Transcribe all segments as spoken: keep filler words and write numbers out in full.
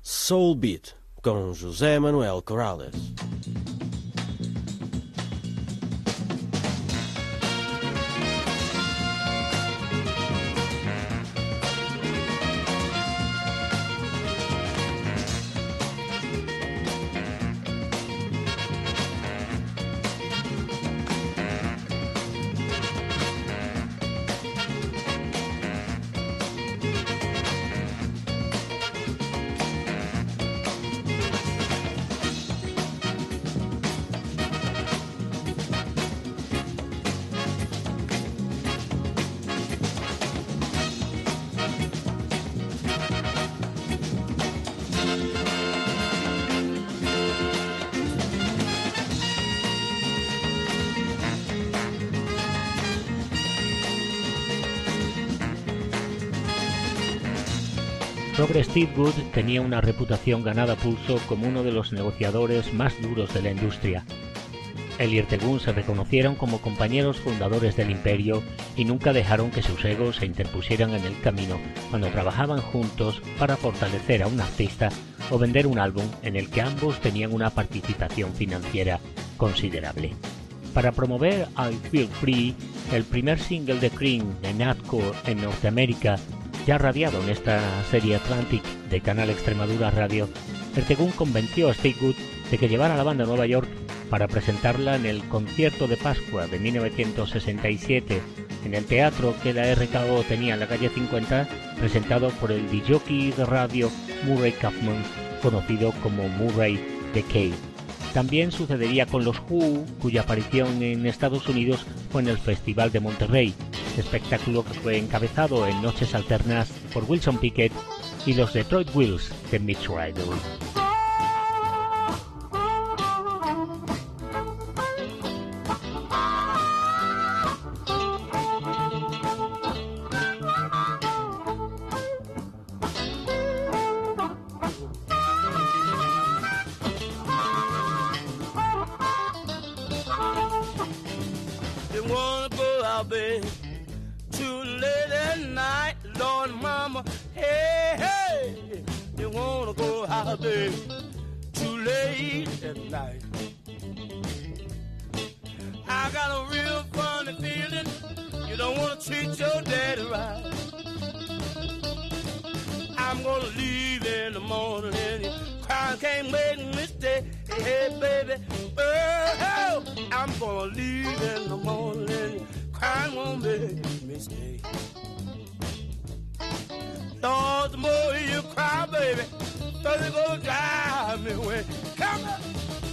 Soul Beat con José Manuel Corrales. Robert Stigwood tenía una reputación ganada a pulso como uno de los negociadores más duros de la industria. Él y Ertegun se reconocieron como compañeros fundadores del imperio y nunca dejaron que sus egos se interpusieran en el camino cuando trabajaban juntos para fortalecer a un artista o vender un álbum en el que ambos tenían una participación financiera considerable. Para promover I Feel Free, el primer single de Cream en hardcore en Norteamérica, ya radiado en esta serie Atlantic de Canal Extremadura Radio, Ertegun convenció a Stigwood de que llevara a la banda a Nueva York para presentarla en el concierto de Pascua de mil novecientos sesenta y siete en el teatro que la R K O tenía en la calle cincuenta, presentado por el disc-jockey de radio Murray Kaufman, conocido como Murray the K. También sucedería con los Who, cuya aparición en Estados Unidos fue en el Festival de Monterrey, espectáculo que fue encabezado en noches alternas por Wilson Pickett y los Detroit Wheels de Mitch Ryder. Too late at night. I got a real funny feeling you don't want to treat your daddy right. I'm gonna leave in the morning and you crying can't make me stay. Hey baby, oh, I'm gonna leave in the morning and you crying won't make me stay. Lord, the more you cry, baby, so you gonna drive me away. Come on.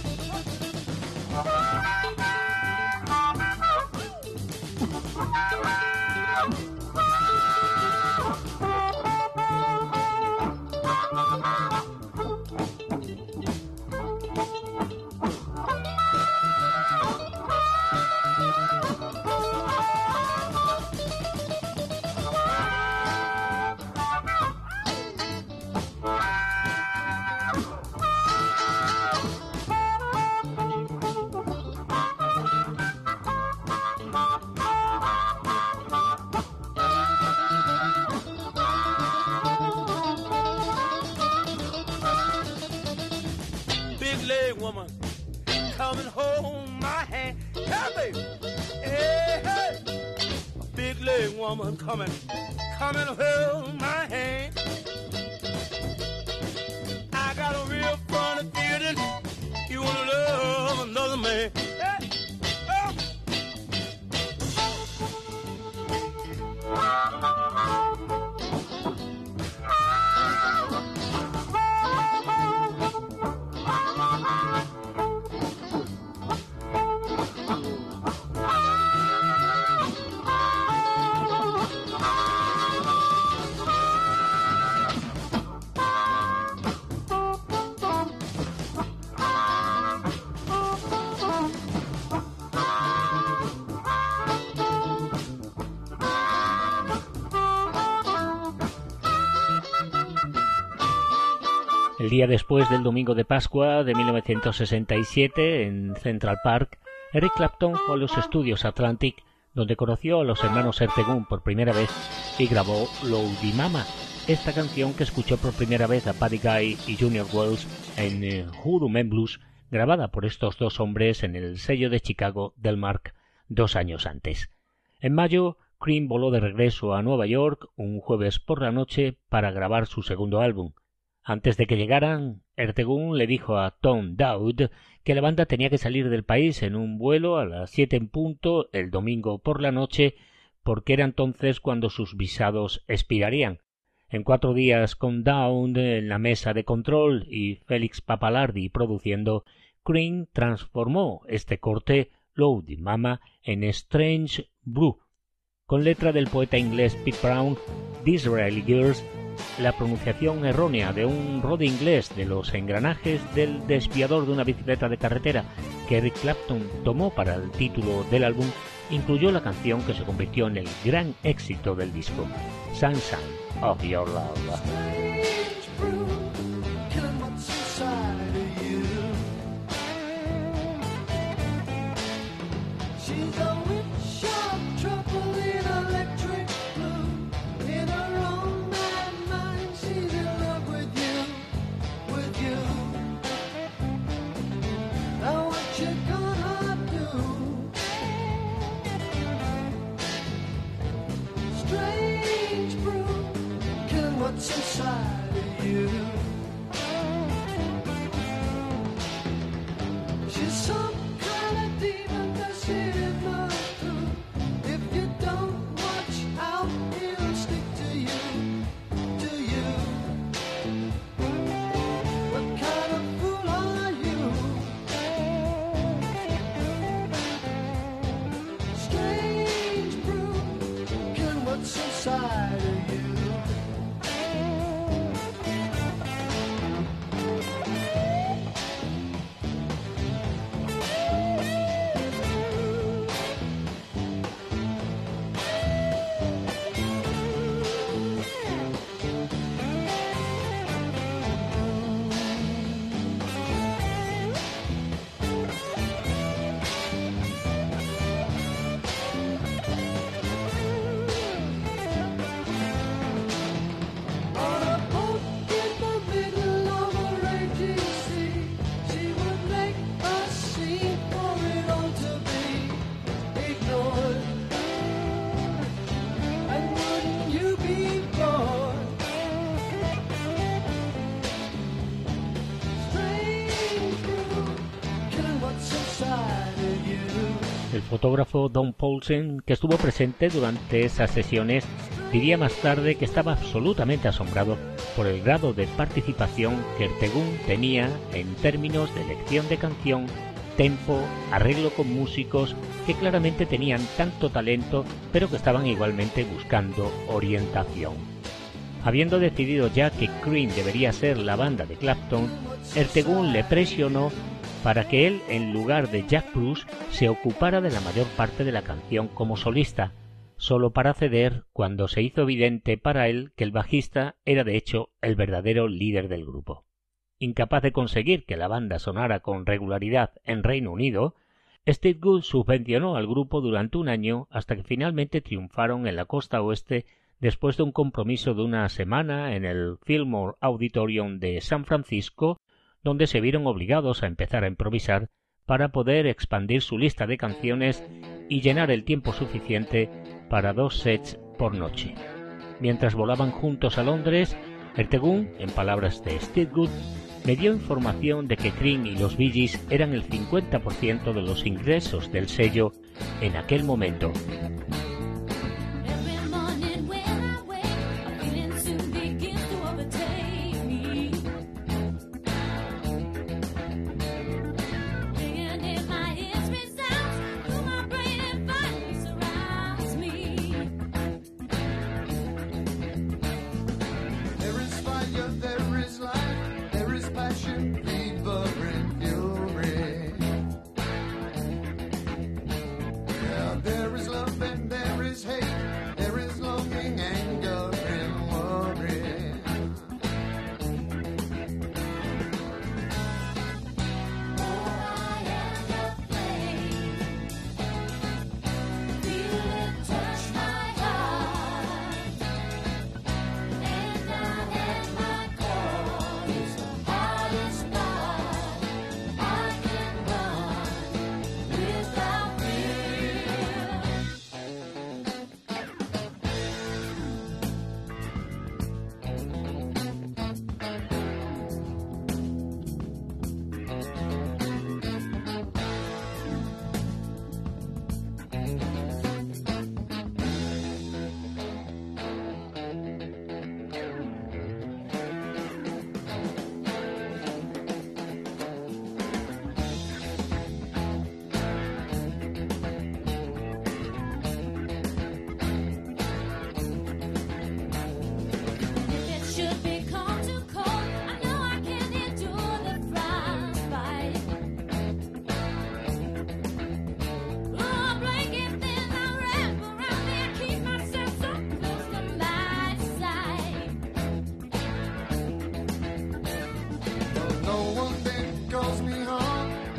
Woman, coming hold my hand. Hey, baby. Hey, hey. A big leg woman coming, coming hold my hand. I got a real funny feeling you wanna love another man. Hey. Oh. El día después del domingo de Pascua de mil novecientos sesenta y siete, en Central Park, Eric Clapton fue a los estudios Atlantic, donde conoció a los hermanos Ertegun por primera vez y grabó Lordy Mama, esta canción que escuchó por primera vez a Buddy Guy y Junior Wells en eh, Hoodoo Man Blues, grabada por estos dos hombres en el sello de Chicago Delmark dos años antes. En mayo, Cream voló de regreso a Nueva York un jueves por la noche para grabar su segundo álbum. Antes de que llegaran, Ertegun le dijo a Tom Dowd que la banda tenía que salir del país en un vuelo a las siete en punto el domingo por la noche, porque era entonces cuando sus visados expirarían. En cuatro días, con Dowd en la mesa de control y Félix Papalardi produciendo, Cream transformó este corte, Loaded Mama, en Strange Brew. Con letra del poeta inglés Pete Brown, Disraeli Girls, la pronunciación errónea de un rode inglés de los engranajes del desviador de una bicicleta de carretera que Eric Clapton tomó para el título del álbum, incluyó la canción que se convirtió en el gran éxito del disco, Sunshine of Your Love. Inside of you, she's some kind of demon that she is not true. If you don't watch out, he'll stick to you, to you. What kind of fool are you? Strange brew, can what's inside of you. El fotógrafo Don Paulsen, que estuvo presente durante esas sesiones, diría más tarde que estaba absolutamente asombrado por el grado de participación que Ertegun tenía en términos de elección de canción, tempo, arreglo con músicos que claramente tenían tanto talento, pero que estaban igualmente buscando orientación. Habiendo decidido ya que Cream debería ser la banda de Clapton, Ertegun le presionó para que él, en lugar de Jack Bruce, se ocupara de la mayor parte de la canción como solista, solo para ceder cuando se hizo evidente para él que el bajista era de hecho el verdadero líder del grupo. Incapaz de conseguir que la banda sonara con regularidad en Reino Unido, Steve Gould subvencionó al grupo durante un año hasta que finalmente triunfaron en la costa oeste después de un compromiso de una semana en el Fillmore Auditorium de San Francisco, donde se vieron obligados a empezar a improvisar para poder expandir su lista de canciones y llenar el tiempo suficiente para dos sets por noche. Mientras volaban juntos a Londres, Ertegun, en palabras de Steve Gould, me dio información de que Cream y los Bee Gees eran el cincuenta por ciento de los ingresos del sello en aquel momento.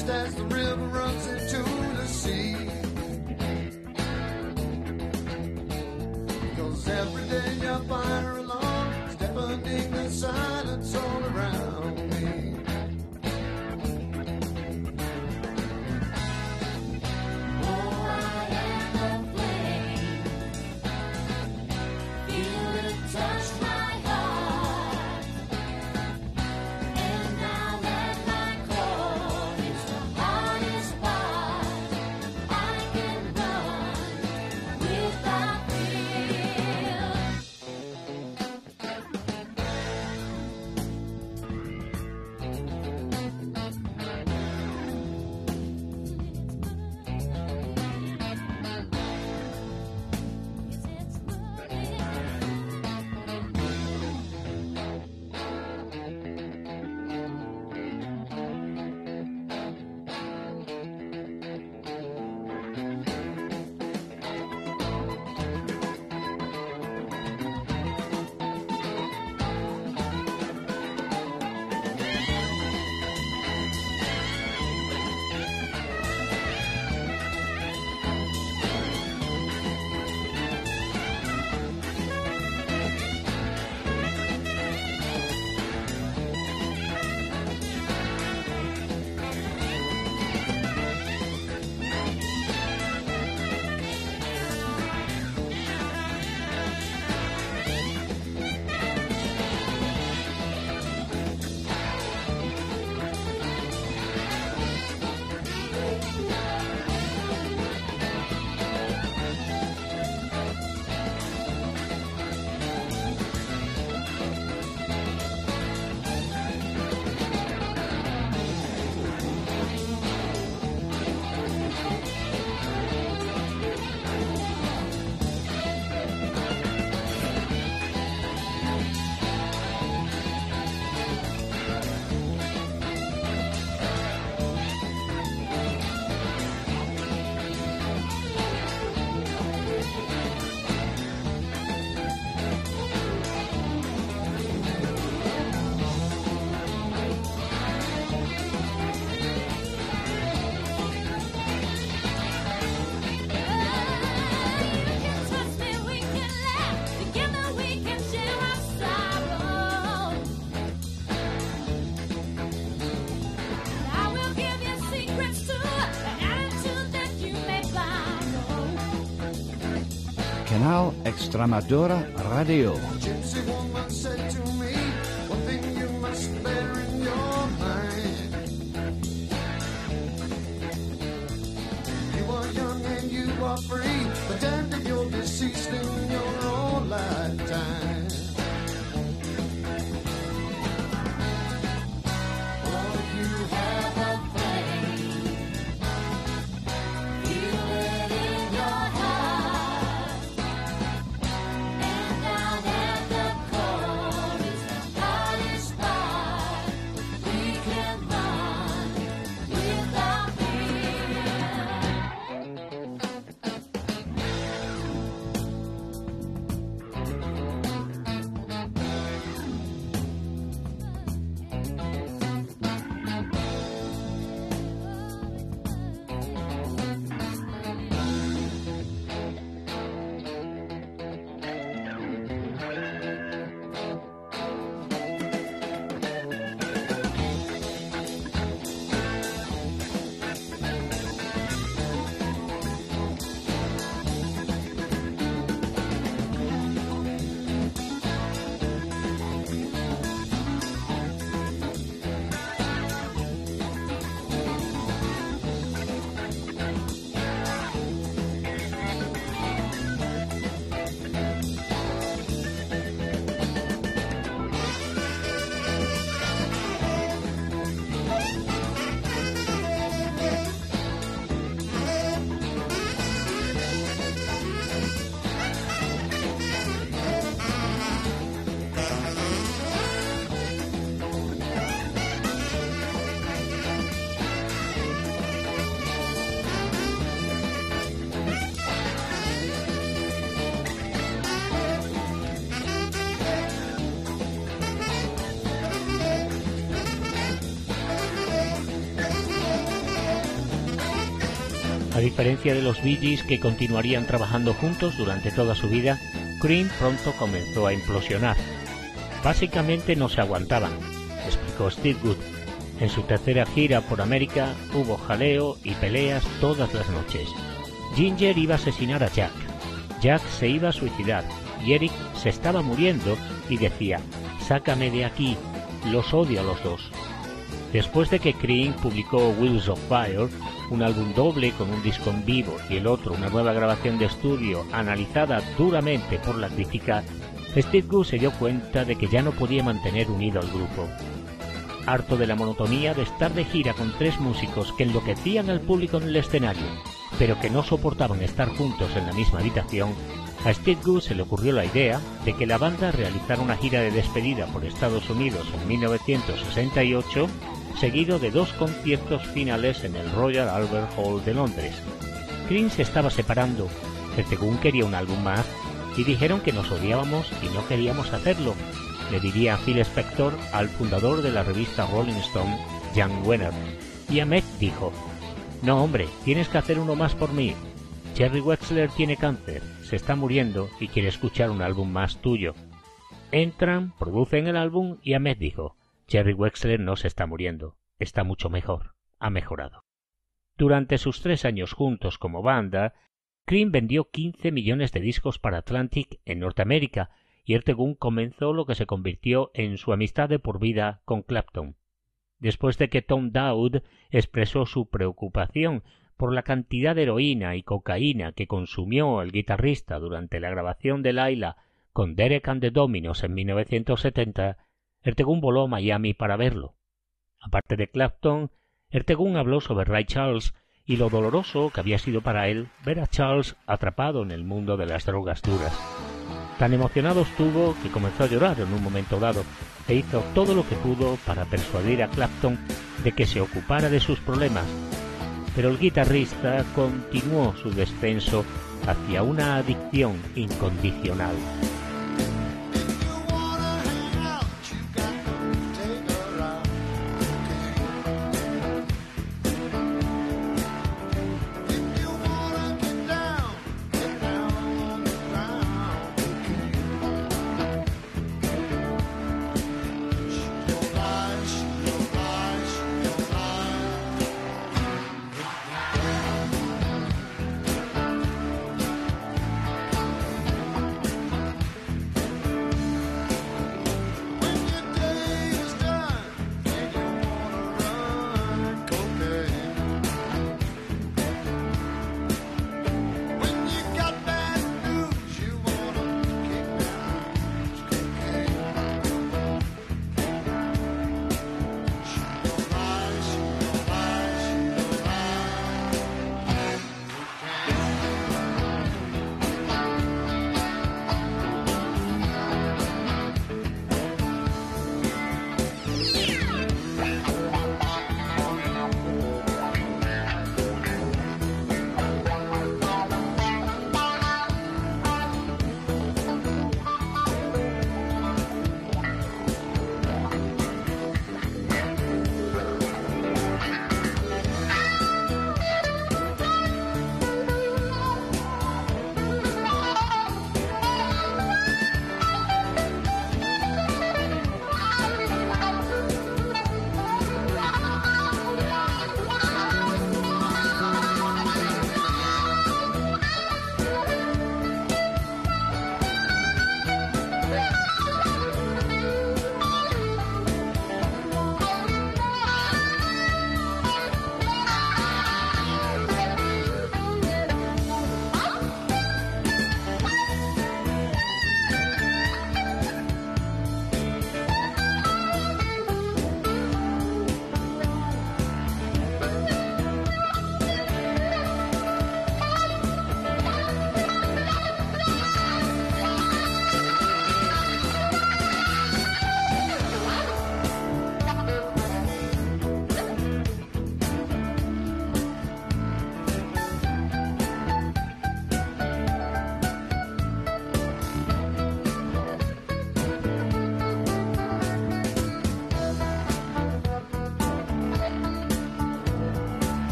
just as the river runs into the sea. Cause every day you're fire along, deafening the silence all around me. Oh, I am the flame. Feel it touch my heart. And now that my core is the hardest part, I can run without fear. Canal Extremadura Radio. Gypsy woman said to me, one thing you must bear in your mind. You are young and you are free, but damned if you're deceased in your own lifetime. Oh, you have a flame. Feel it in your heart. And now that the core diferencia de los Bee Gees, que continuarían trabajando juntos durante toda su vida, Cream pronto comenzó a implosionar. Básicamente no se aguantaban, explicó Steve Wood. En su tercera gira por América hubo jaleo y peleas todas las noches. Ginger iba a asesinar a Jack, Jack se iba a suicidar y Eric se estaba muriendo y decía: «Sácame de aquí, los odio a los dos». Después de que Cream publicó Wheels of Fire, un álbum doble con un disco en vivo y el otro una nueva grabación de estudio analizada duramente por la crítica, Steve Wood se dio cuenta de que ya no podía mantener unido al grupo. Harto de la monotonía de estar de gira con tres músicos que enloquecían al público en el escenario, pero que no soportaban estar juntos en la misma habitación, a Steve Wood se le ocurrió la idea de que la banda realizara una gira de despedida por Estados Unidos en mil novecientos sesenta y ocho, seguido de dos conciertos finales en el Royal Albert Hall de Londres. Cream se estaba separando, Ertegun quería un álbum más, y dijeron que nos odiábamos y no queríamos hacerlo, le diría Phil Spector al fundador de la revista Rolling Stone, Jan Wenner. Y Ahmet dijo: «No, hombre, tienes que hacer uno más por mí. Jerry Wexler tiene cáncer, se está muriendo y quiere escuchar un álbum más tuyo». Entran, producen el álbum y Ahmet dijo: «Jerry Wexler no se está muriendo, está mucho mejor, ha mejorado». Durante sus tres años juntos como banda, Cream vendió quince millones de discos para Atlantic en Norteamérica, y Ertegun comenzó lo que se convirtió en su amistad de por vida con Clapton. Después de que Tom Dowd expresó su preocupación por la cantidad de heroína y cocaína que consumió el guitarrista durante la grabación de Laila con Derek and the Dominos en mil novecientos setenta, Ertegun voló a Miami para verlo. Aparte de Clapton, Ertegun habló sobre Ray Charles y lo doloroso que había sido para él ver a Charles atrapado en el mundo de las drogas duras. Tan emocionado estuvo que comenzó a llorar en un momento dado e hizo todo lo que pudo para persuadir a Clapton de que se ocupara de sus problemas. Pero el guitarrista continuó su descenso hacia una adicción incondicional.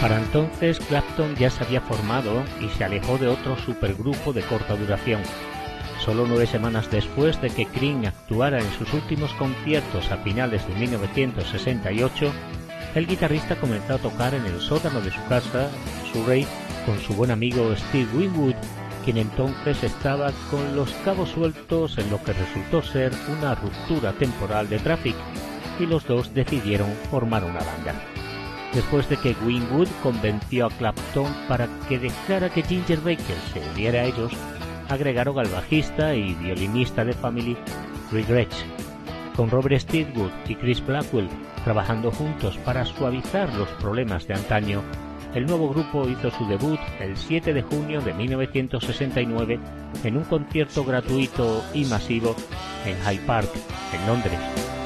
Para entonces Clapton ya se había formado y se alejó de otro supergrupo de corta duración. Solo nueve semanas después de que Cream actuara en sus últimos conciertos a finales de mil novecientos sesenta y ocho, el guitarrista comenzó a tocar en el sótano de su casa, Surrey, con su buen amigo Steve Winwood, quien entonces estaba con los cabos sueltos en lo que resultó ser una ruptura temporal de Traffic, y los dos decidieron formar una banda. Después de que Winwood convenció a Clapton para que dejara que Ginger Baker se uniera a ellos, agregaron al bajista y violinista de Family, Rick Gretsch, con Robert Stigwood y Chris Blackwell trabajando juntos para suavizar los problemas de antaño. El nuevo grupo hizo su debut el siete de junio de mil novecientos sesenta y nueve en un concierto gratuito y masivo en Hyde Park, en Londres.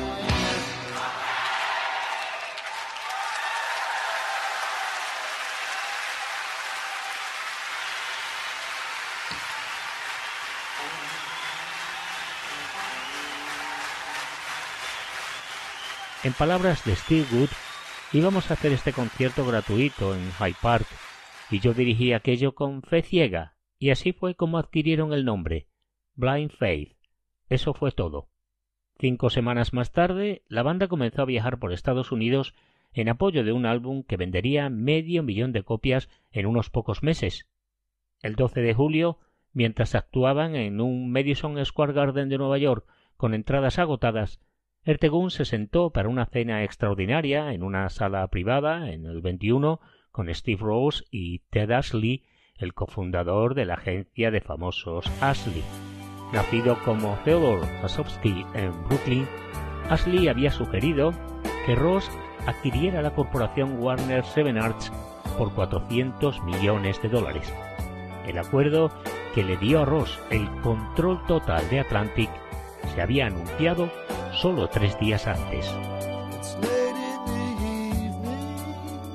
En palabras de Steve Wood, íbamos a hacer este concierto gratuito en Hyde Park, y yo dirigí aquello con fe ciega, y así fue como adquirieron el nombre, Blind Faith. Eso fue todo. Cinco semanas más tarde, la banda comenzó a viajar por Estados Unidos en apoyo de un álbum que vendería medio millón de copias en unos pocos meses. El doce de julio, mientras actuaban en un Madison Square Garden de Nueva York con entradas agotadas, Ertegun se sentó para una cena extraordinaria en una sala privada en el veintiuno con Steve Ross y Ted Ashley, el cofundador de la agencia de famosos Ashley. Nacido como Theodore Wasowski en Brooklyn, Ashley había sugerido que Ross adquiriera la corporación Warner Seven Arts por cuatrocientos millones de dólares. El acuerdo, que le dio a Ross el control total de Atlantic, se había anunciado solo tres días antes. It's late in the evening.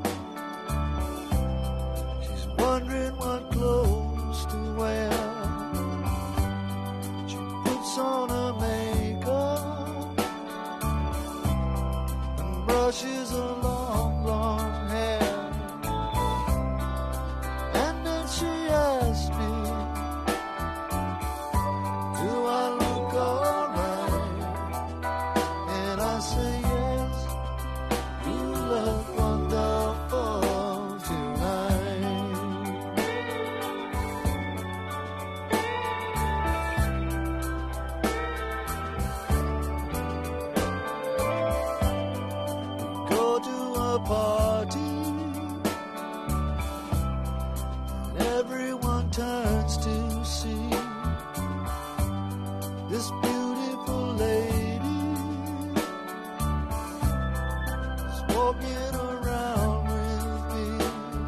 She's wondering what clothes to wear. She puts on her makeup and brushes her long, long hair. And then she asks me, do I look alright? And I say yes, you look wonderful tonight. We go to a party and everyone turns to see this beautiful lady walking around with me.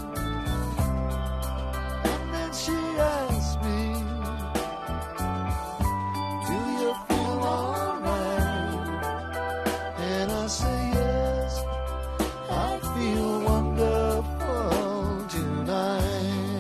And then she asks me, do you feel alright? And I say yes, I feel wonderful tonight.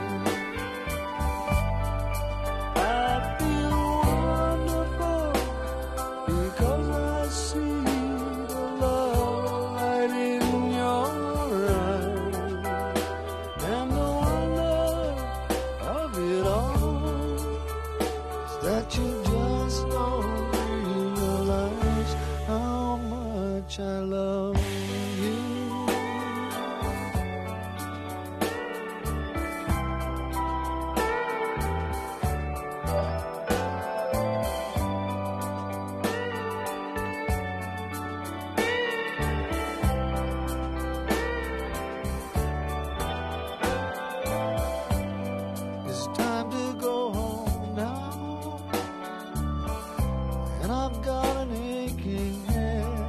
I feel wonderful because I see the love right in your eyes, and the wonder of it all is that you just don't realize how much I love you. It's time to go home now, and I've got an aching head.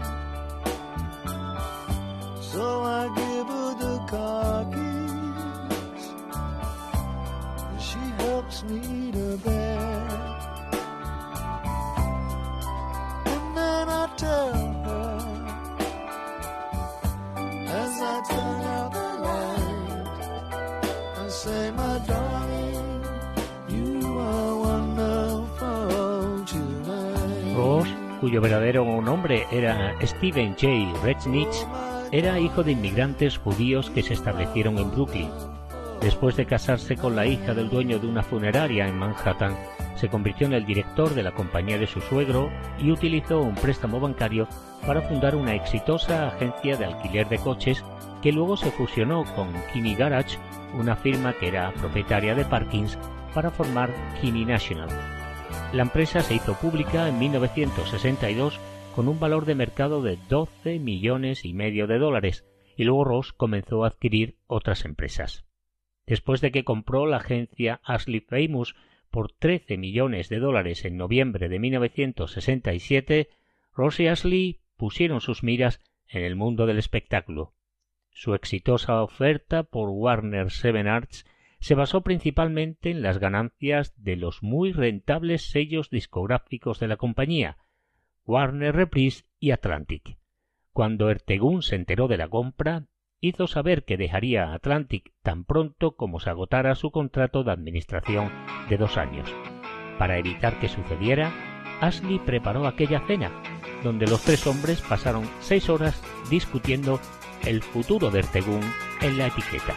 So I give her the car keys, and she helps me to bed. And then I tell her, as I turn out the light, I say, my darling, you are wonderful tonight. Ross, cuyo verdadero nombre era Stephen J. Rechnitz, Era hijo de inmigrantes judíos que se establecieron en Brooklyn. Después de casarse con la hija del dueño de una funeraria en Manhattan, se convirtió en el director de la compañía de su suegro y utilizó un préstamo bancario para fundar una exitosa agencia de alquiler de coches que luego se fusionó con Kinney Garage, una firma que era propietaria de Parkins, para formar Kinney National. La empresa se hizo pública en mil novecientos sesenta y dos con un valor de mercado de doce millones y medio de dólares, y luego Ross comenzó a adquirir otras empresas. Después de que compró la agencia Ashley Famous por trece millones de dólares en noviembre de mil novecientos sesenta y siete, Ross y Ashley pusieron sus miras en el mundo del espectáculo. Su exitosa oferta por Warner Seven Arts se basó principalmente en las ganancias de los muy rentables sellos discográficos de la compañía, Warner Reprise y Atlantic. Cuando Ertegun se enteró de la compra, hizo saber que dejaría Atlantic tan pronto como se agotara su contrato de administración de dos años. Para evitar que sucediera, Ashley preparó aquella cena, donde los tres hombres pasaron seis horas discutiendo el futuro de Ertegun en la etiqueta.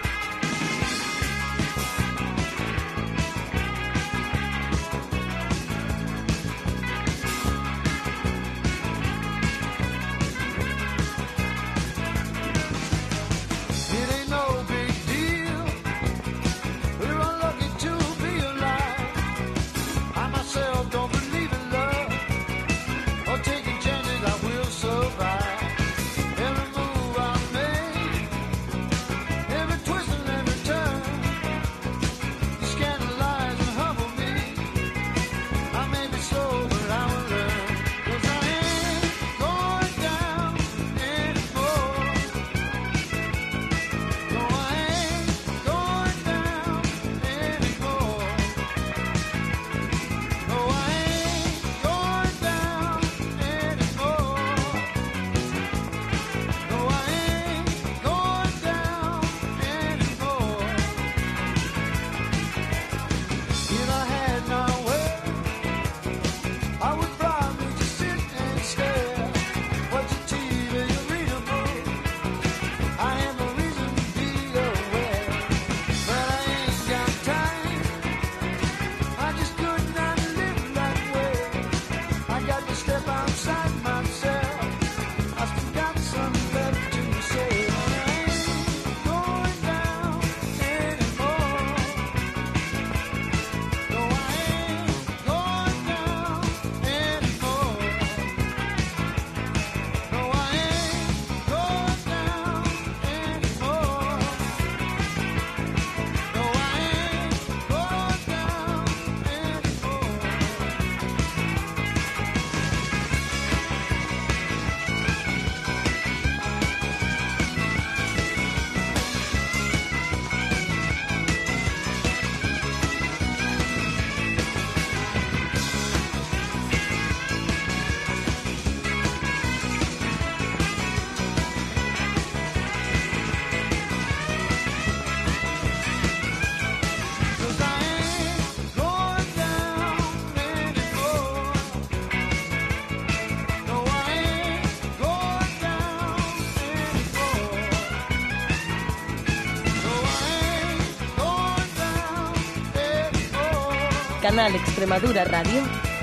Canal Extremadura Radio.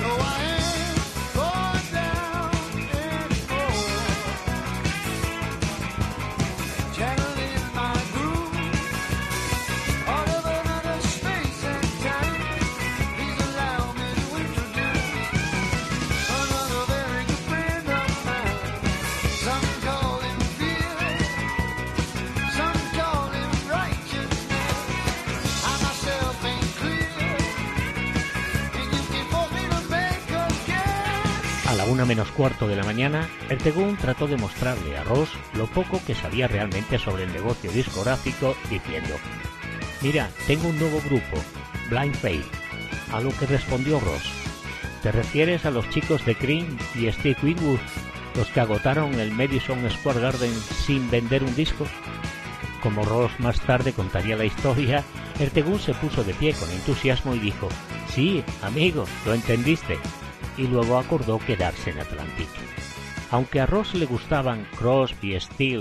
A la una menos cuarto de la mañana, Ertegun trató de mostrarle a Ross lo poco que sabía realmente sobre el negocio discográfico, diciendo: «Mira, tengo un nuevo grupo, Blind Faith». A lo que respondió Ross: «¿Te refieres a los chicos de Cream y Steve Winwood, los que agotaron el Madison Square Garden sin vender un disco?». Como Ross más tarde contaría la historia, Ertegun se puso de pie con entusiasmo y dijo: «Sí, amigo, lo entendiste», y luego acordó quedarse en Atlantic. Aunque a Ross le gustaban Crosby, Stills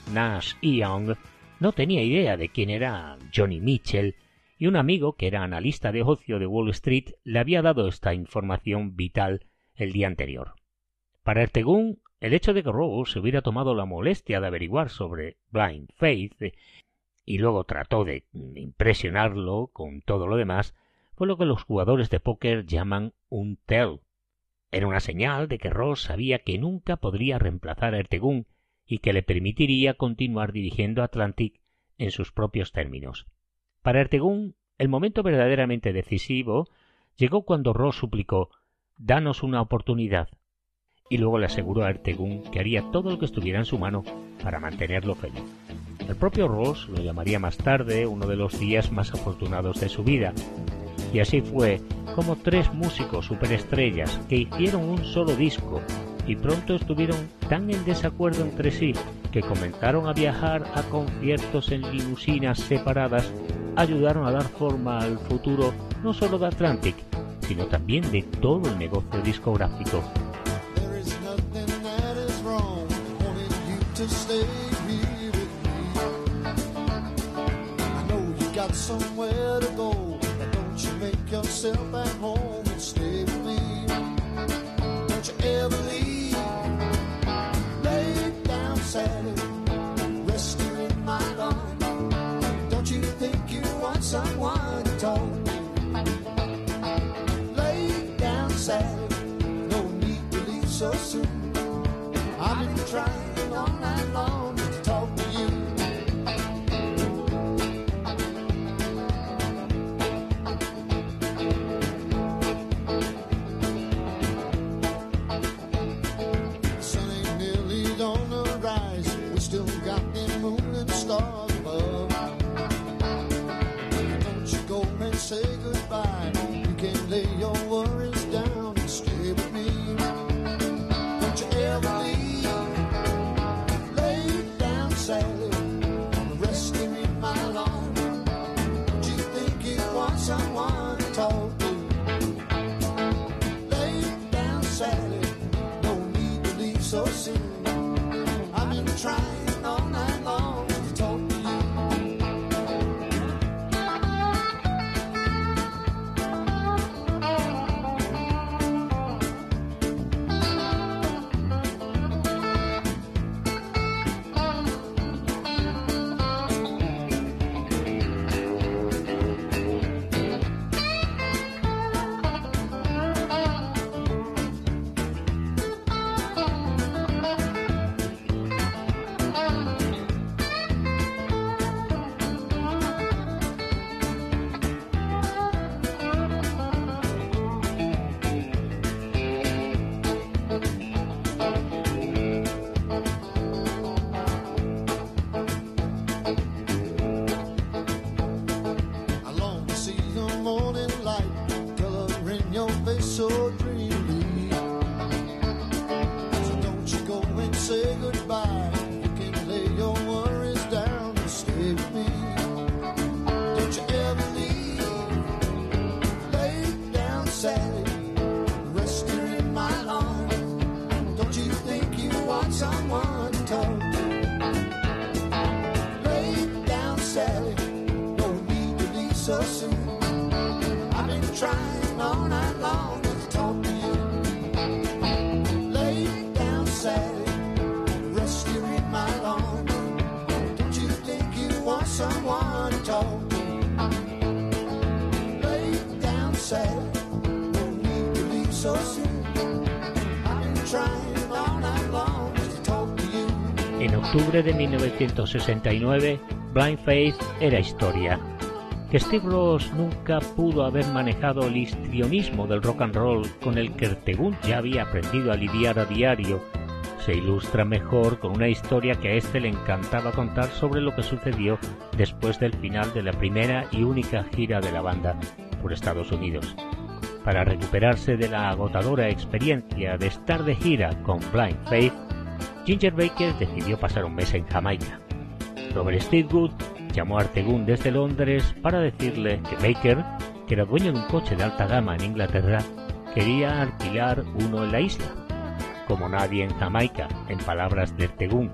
Nash y Young, no tenía idea de quién era Johnny Mitchell, y un amigo que era analista de ocio de Wall Street le había dado esta información vital el día anterior. Para Ertegun, el hecho de que Rose se hubiera tomado la molestia de averiguar sobre Blind Faith y luego trató de impresionarlo con todo lo demás fue lo que los jugadores de póker llaman un tell. Era una señal de que Rose sabía que nunca podría reemplazar a Ertegun y que le permitiría continuar dirigiendo Atlantic en sus propios términos. Para Ertegun, el momento verdaderamente decisivo llegó cuando Rose suplicó «Danos una oportunidad», y luego le aseguró a Ertegun que haría todo lo que estuviera en su mano para mantenerlo feliz. El propio Rose lo llamaría más tarde uno de los días más afortunados de su vida, y así fue como tres músicos superestrellas que hicieron un solo disco y pronto estuvieron tan en desacuerdo entre sí que comenzaron a viajar a conciertos en limusinas separadas, ayudaron a dar forma al futuro no solo de Atlantic, sino también de todo el negocio discográfico. There is nothing that is wrong, wanting you to stay here with me. I know you got somewhere to go, but don't you make yourself at home and stay with me. Don't you ever leave, lay down Sally, rest you in my arms. Don't you think you want someone to talk to? Lay down Sally, so soon. I've been trying all night long to talk to you. The sun ain't nearly on the rise, we still got the moon and stars above. Don't you go and say goodbye, you can lay your worries down and stay with me. Sally, resting in my lawn. Don't you think you want someone to talk to? Lay down, Sally, no need to leave so soon. I've been trying all night long to talk to you. En octubre de mil novecientos sesenta y nueve, Blind Faith era historia. Que Steve Ross nunca pudo haber manejado el histrionismo del rock and roll con el que Ertegun ya había aprendido a lidiar a diario se ilustra mejor con una historia que a este le encantaba contar sobre lo que sucedió después del final de la primera y única gira de la banda por Estados Unidos. Para recuperarse de la agotadora experiencia de estar de gira con Blind Faith, Ginger Baker decidió pasar un mes en Jamaica. Robert Stigwood llamó a Ertegun desde Londres para decirle que Baker, que era dueño de un coche de alta gama en Inglaterra, quería alquilar uno en la isla. Como nadie en Jamaica, en palabras de Ertegun,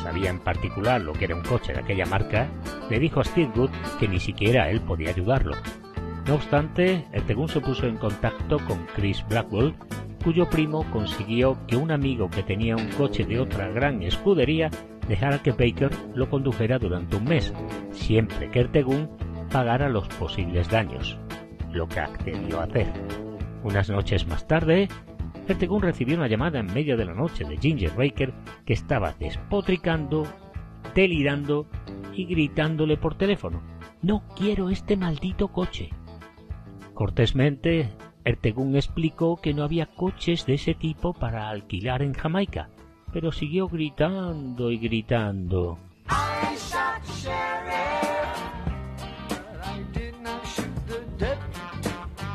sabía en particular lo que era un coche de aquella marca, le dijo a Steve Good que ni siquiera él podía ayudarlo. No obstante, Ertegun se puso en contacto con Chris Blackwell, cuyo primo consiguió que un amigo que tenía un coche de otra gran escudería dejara que Baker lo condujera durante un mes, siempre que Ertegun pagara los posibles daños, lo que accedió a hacer. Unas noches más tarde, Ertegun recibió una llamada en medio de la noche de Ginger Baker, que estaba despotricando, delirando y gritándole por teléfono: «No quiero este maldito coche». Cortésmente, Ertegun explicó que no había coches de ese tipo para alquilar en Jamaica, pero siguió gritando y gritando. I shot the sheriff, but I did not shoot the deputy.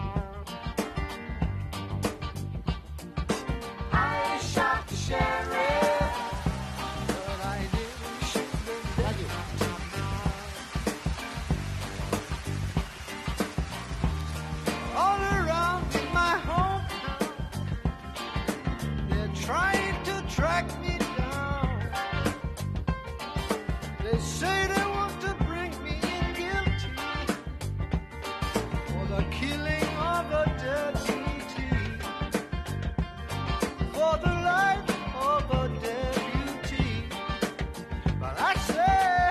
I shot the sheriff, but I didn't shoot the deputy. All around in my hometown, they're trying to track me down. They say they want to bring me in guilty for the killing of a deputy, for the life of a deputy. But I say,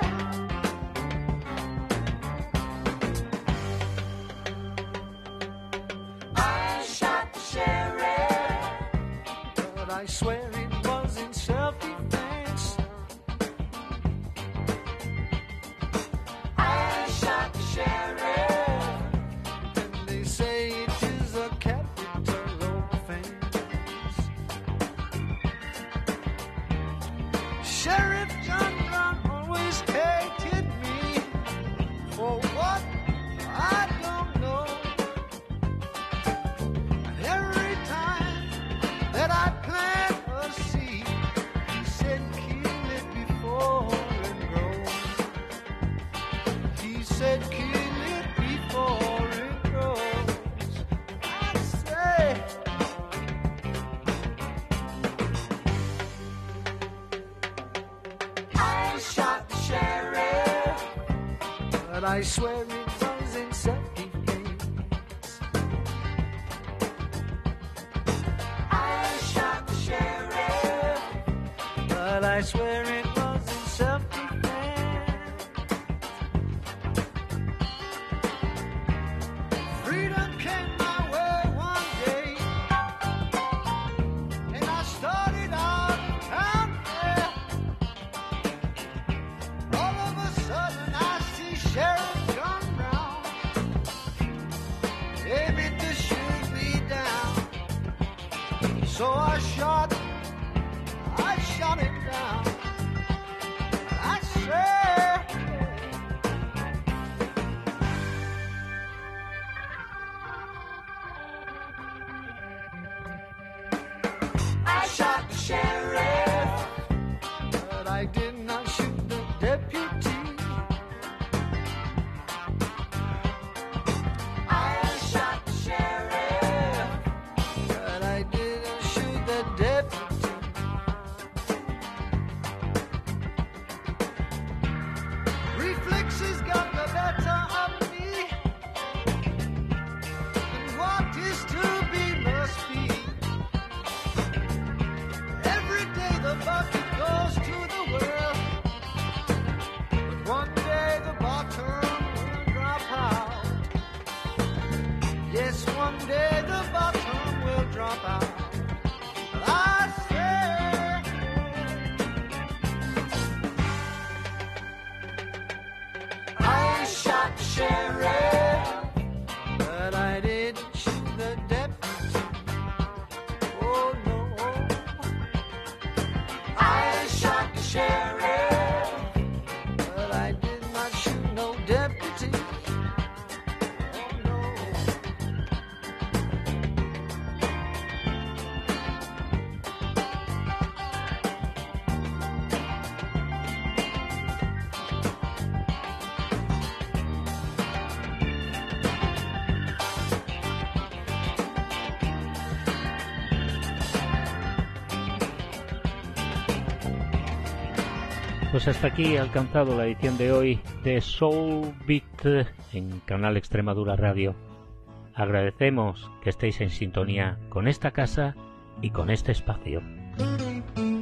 I shot the sheriff, but I swear it was in self-defense. I shot the sheriff, and they say it is a capital offense. Sheriff John Brown always hated me for what I don't know. And every time that I plant a seed, he said kill it before it grows. He said kill it before it grows. I say, I shot the sheriff, but I swear it was in self-defense. I shot the sheriff, but I swear it was in self-defense. Freedom came my way one day, and I started out out there. All of a sudden I see Sheriff John Brown aiming to shoot me down. So I shot, I shot him down. I said, I shot the sheriff, but I did not shoot the deputy. I shot the sheriff, but I didn't shoot the deputy. Pues hasta aquí ha alcanzado la edición de hoy de Soul Beat en Canal Extremadura Radio. Agradecemos que estéis en sintonía con esta casa y con este espacio.